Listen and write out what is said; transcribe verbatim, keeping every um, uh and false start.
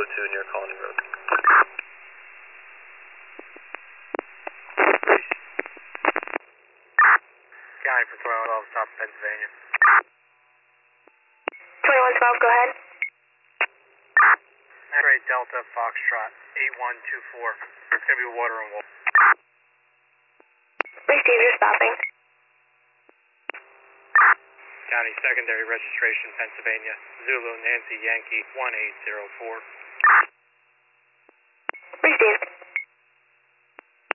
two near Colony Road. County for twenty-one twelve, South Pennsylvania. twenty-one twelve, go ahead. X-ray Delta Foxtrot eight one two four. It's going to be water and wall. Received, you're stopping. County secondary registration, Pennsylvania. Zulu Nancy Yankee one eight zero four.